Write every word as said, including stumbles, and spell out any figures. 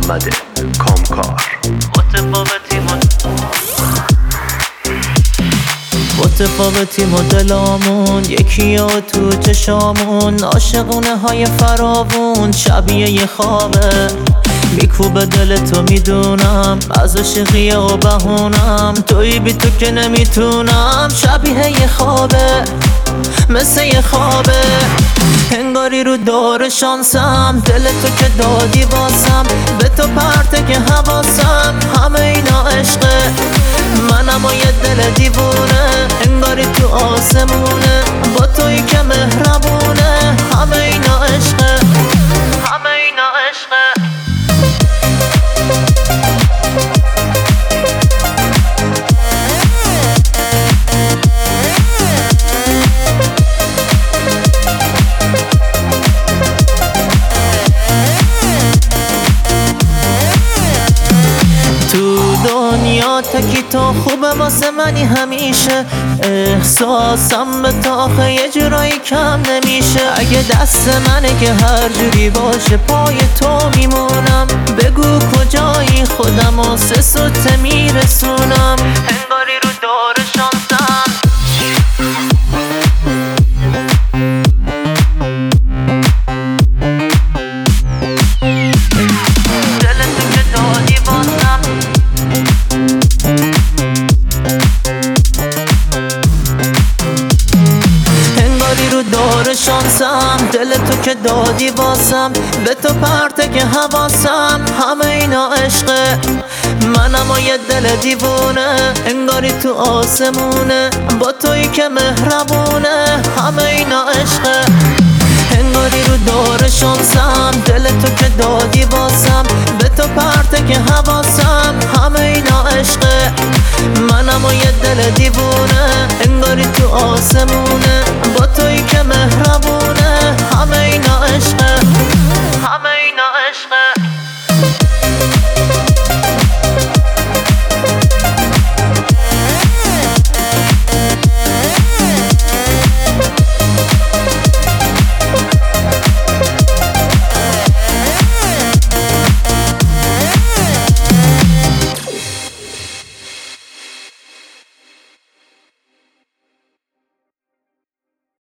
محمد کامکار. متفاوتی مدلامون یکیه و تو چشامون، عاشقونه های فراوون شبیه یه خوابه. میکوبه دل تو میدونم، از عاشقیه و بهونم، توی بی تو که نمیتونم. شبیه یه خوابه، مثل یه خوابه، انگاری رو دور شانسم. دل تو که دادی واسم، به تو پرته که حواسم. همه اینا عشقه، منم و یه دل دیوونه، انگاری تو آسمونه، با تویی که مهربونه. همه اینا عشقه، همه اینا عشقه. دنیا تکی تو خوبه واسه منی همیشه، احساسم به تو آخه یه جورایی کم نمیشه. اگه دست منه که هر جوری باشه پای تو میمونم، بگو کجایی خودم و سه سوته میرسونم، انگاری رو دور شانسم. دور شانسم، دل تو که دادی واسم، به تو پرته که حواسم. همه اینا عشقه، منم و یه دل دیوونه، انگاری تو آسمونه، با تویی که مهربونه. همه اینا عشقه، انگاری رو دور شانسم، دل تو که دادی واسم، به تو پرته که حواسم. همه اینا عشقه، منم و یه دل دیوونه، انگاری تو آسمونه، با تویی که مهربونه. همه اینا عشقه.